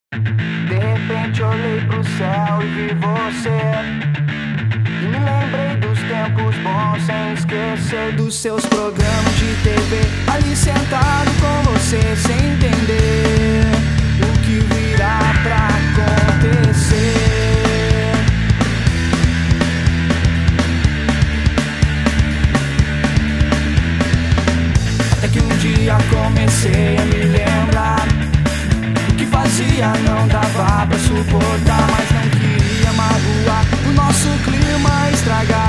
De repente olhei pro céu e vi você, e me lembrei dos tempos bons, sem esquecer dos seus programas de TV. Ali sentado com você, sem entender o que virá pra acontecer. Até que um dia comecei a me lembrar o que fazia, não dava pra suportar, mas não queria magoar o nosso clima, estragar.